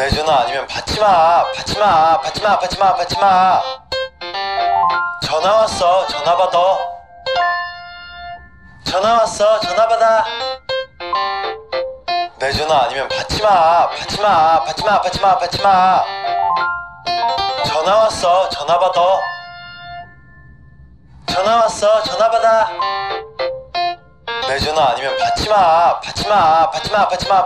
내 전화 아니면 받지마. 받지마. 받지마. 받지마. 받지마. 전화 왔어. 전화 받아. 전화 왔어. 전화 받아. 내 전화 아니면 받지마. 받지마. 받지마. 받지마. 받지마. 전화 왔어. 전화 받아. 전화 왔어. 전화 받아. 내 전화 아니면 받지마. 받지마. 받지마. 받지마.